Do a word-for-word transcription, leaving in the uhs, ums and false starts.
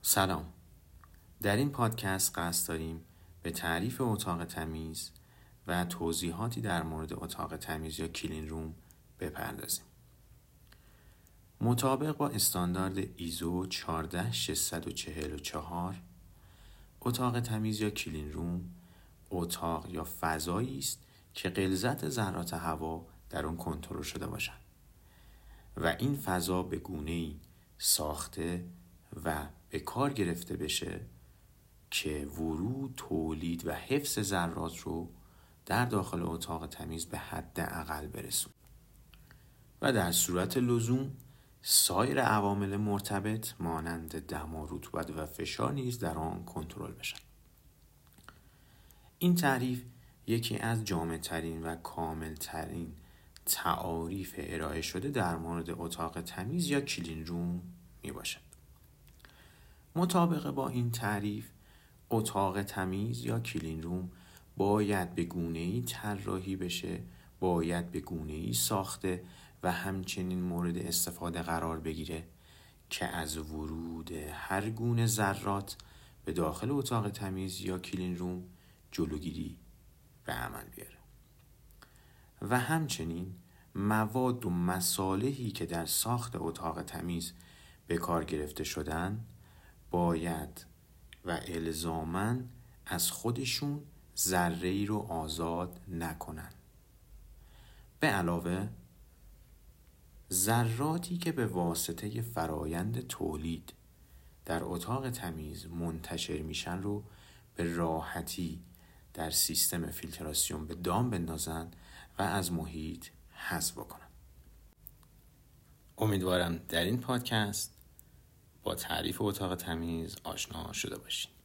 سلام. در این پادکست قصد داریم به تعریف اتاق تمیز و توضیحاتی در مورد اتاق تمیز یا کلین روم بپردازیم. مطابق با استاندارد ایزو چهارده هزار ششصد و چهل و چهار، اتاق تمیز یا کلین روم اتاق یا فضایی است که غلظت ذرات هوا در آن کنترل شده باشد و این فضا به گونه‌ای ساخته و به کار گرفته بشه که ورود، تولید و حفظ ذرات رو در داخل اتاق تمیز به حد اقل برسون و در صورت لزوم سایر عوامل مرتبط مانند دما، رطوبت و فشار نیز در آن کنترل بشن. این تعریف یکی از جامع‌ترین و کاملترین تعاریف ارائه شده در مورد اتاق تمیز یا کلین روم می باشد. مطابق با این تعریف، اتاق تمیز یا کلین روم باید به گونه‌ای طراحی بشه، باید به گونه‌ای ساخته و همچنین مورد استفاده قرار بگیره که از ورود هر گونه ذرات به داخل اتاق تمیز یا کلین روم جلوگیری به عمل بیاره و همچنین مواد و مصالحی که در ساخت اتاق تمیز به کار گرفته شدن باید و الزاماً از خودشون ذره‌ای رو آزاد نکنن. به علاوه ذراتی که به واسطه فرایند تولید در اتاق تمیز منتشر میشن رو به راحتی در سیستم فیلتراسیون به دام بندازن و از محیط حذف بکنن. امیدوارم در این پادکست با تعریف اتاق تمیز آشنا شده باشید.